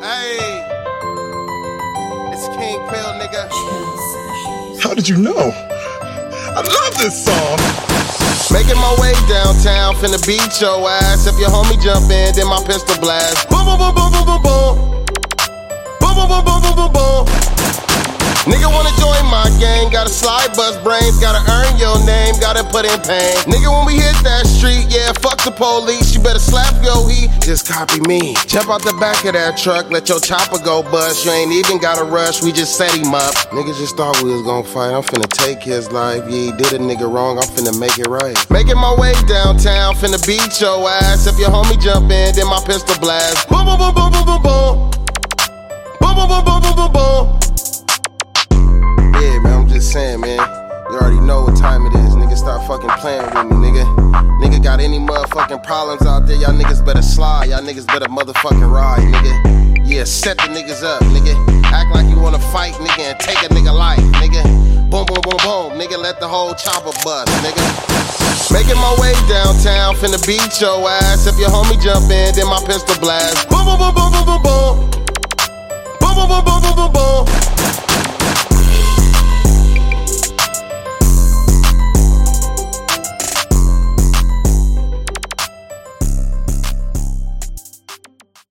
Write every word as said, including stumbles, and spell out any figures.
Hey, it's King Pill, nigga. How did you know? I love this song. Making my way downtown, finna beat your ass. If your homie jump in, then my pistol blast. Boom, boom, boom, boom, boom, boom, boom. Boom, boom, boom, boom, boom, boom, boom. Nigga wanna join my gang, gotta slide bust brains, gotta earn your name, gotta put in pain. Nigga, when we hit that street, yeah, fuck the police, you better slap your heat, just copy me. Jump out the back of that truck, let your chopper go bust, you ain't even gotta rush, we just set him up. Niggas just thought we was gonna fight, I'm finna take his life, yeah, he did a nigga wrong, I'm finna make it right. Making my way downtown, finna beat your ass, if your homie jump in, then my pistol blast. Boom, boom, boom, boom, boom, boom, boom. Boom, boom, boom, boom, boom, boom, boom. Yeah, man, I'm just saying, man. You already know what time it is. Nigga, stop fucking playing with me, nigga. Nigga got any motherfucking problems out there, y'all niggas better slide. Y'all niggas better motherfucking ride, nigga. Yeah, set the niggas up, nigga. Act like you wanna fight, nigga, and take a nigga life, nigga. Boom, boom, boom, boom, nigga, let the whole chopper bust, nigga. Making my way downtown, finna beat your ass. If your homie jump in, then my pistol blast. Boom, boom, boom, boom, boom, boom, boom.